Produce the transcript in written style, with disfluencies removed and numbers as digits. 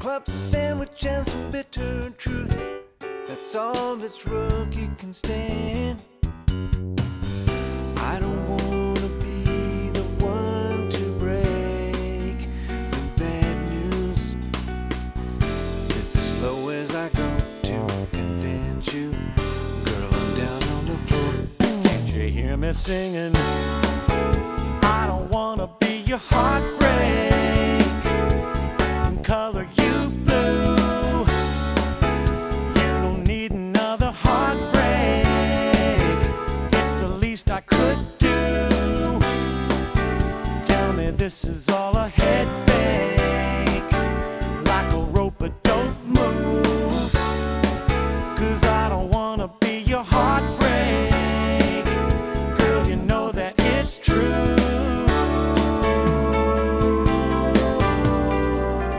club sandwich and some bitter truth. That's all this rookie can stand. I don't wanna be the one to break the bad news. It's as low as I go to convince you. Girl, I'm down on the floor. Can't you hear me singing? I don't wanna be your heartbreak and color you blue. You don't need another heartbreak. It's the least I could do. Tell me this is all